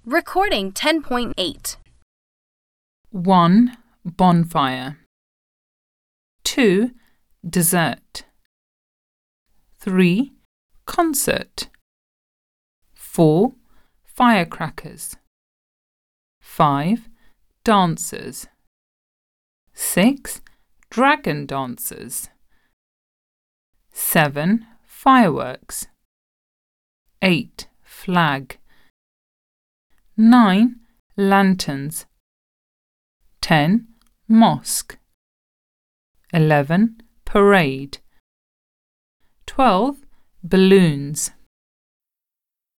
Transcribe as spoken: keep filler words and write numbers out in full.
Recording ten point eight. one. Bonfire. two. Dessert. three. Concert. four. Firecrackers. five. Dancers. six. Dragon dancers. seven. Fireworks. eight. Flag. nine. Lanterns. ten. Mosque. eleven. Parade. twelve. Balloons.